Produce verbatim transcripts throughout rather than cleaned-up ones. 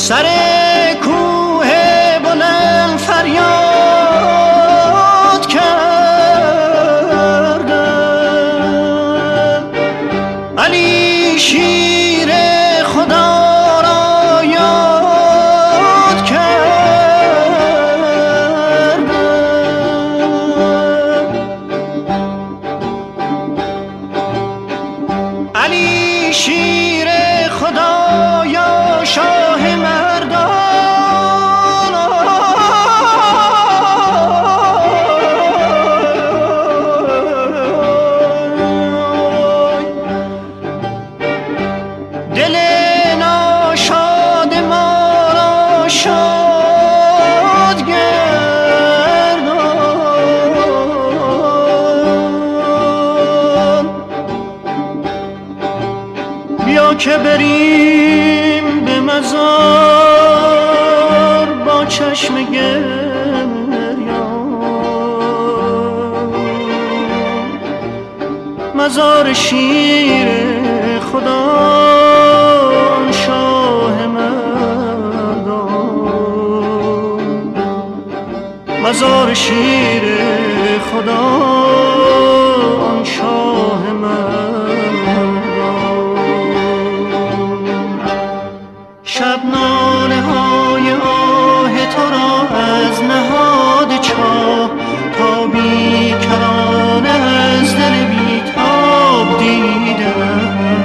سر کوه بلند فریاد کردم، علی شیر خدا را یاد کردم. علی شیر خدایا شاه مردان، دل ناشاد ما را شاد گردان. بیا که بریم به مزار با چشم گریان، مزار شیر خدا شاه مردان، مزار شیر خدا شاه مردان. شب ناله های آه تو را از نهاد چاه تا بی کرانه از دل بیتاب دیدم.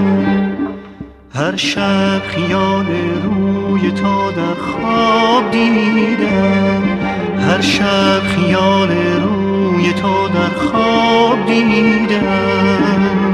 هر شب خیال روی تو در خواب دیدم، هر شب خیال روی تو در خواب دیدم.